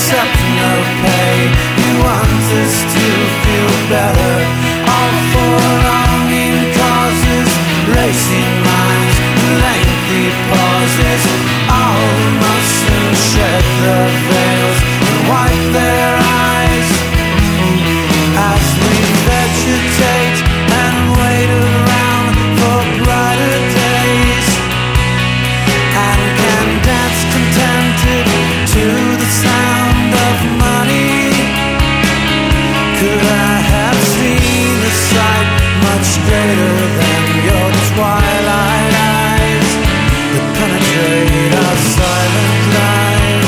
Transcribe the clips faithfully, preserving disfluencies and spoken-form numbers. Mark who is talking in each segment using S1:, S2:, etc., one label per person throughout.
S1: accept no pay. You want us to feel better, all for longing causes, racing minds, lengthy pauses. All must soon shed the veils and wipe their eyes as we vegetate and wait around for brighter days, and can dance contented to the sound of money. Could I have seen a sight much greater than your twilight eyes that penetrate our silent lives?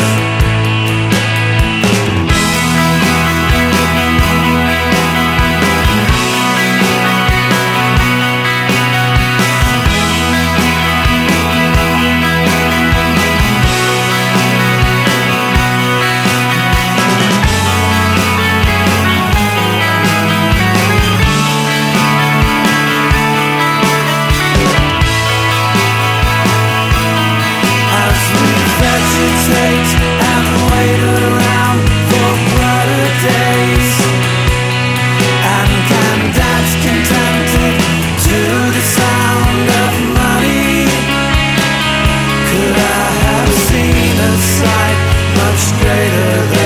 S1: Vegetate and wait around for brighter days, and can dance contented to the sound of money. Could I have seen a sight much greater than